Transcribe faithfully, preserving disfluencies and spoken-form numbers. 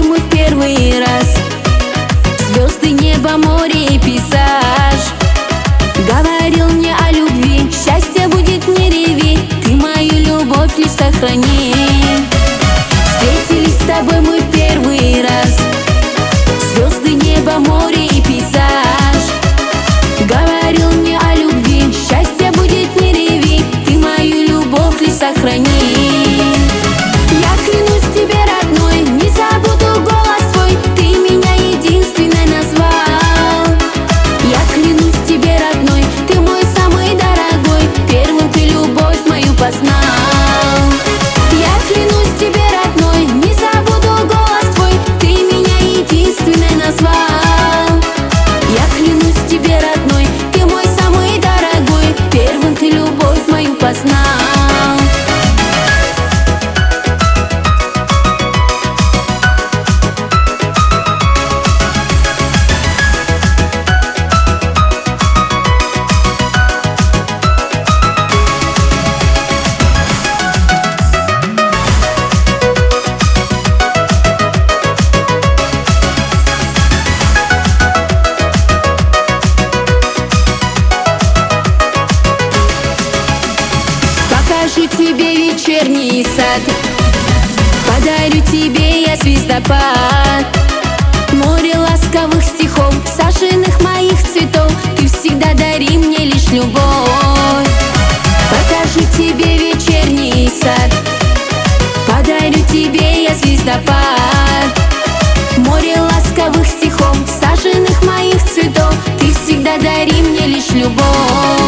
мы в первый раз. Звезды, небо, море и пейзаж. Говорил мне о любви, счастье будет, не реви, ты мою любовь лишь сохрани. Встретились с тобой мы в первый раз. Звезды, небо, море и пейзаж. Говорил мне о любви, счастье будет, не реви, ты мою любовь лишь сохрани. Я клянусь тебе, родной, не забуду голос твой, ты меня единственной назвал. Я клянусь тебе, родной, ты мой самый дорогой, первым ты любовь мою познал. Я клянусь тебе, родной, не забуду голос твой, ты меня единственной назвал. Я клянусь тебе, родной, ты мой самый дорогой, первым ты любовь мою познал. Покажу тебе вечерний сад, подарю тебе я звездопад. Море ласковых стихов, саженных моих цветов, ты всегда дари мне лишь любовь. Покажу тебе вечерний сад, подарю тебе я звездопад. Море ласковых стихов, саженных моих цветов, ты всегда дари мне лишь любовь.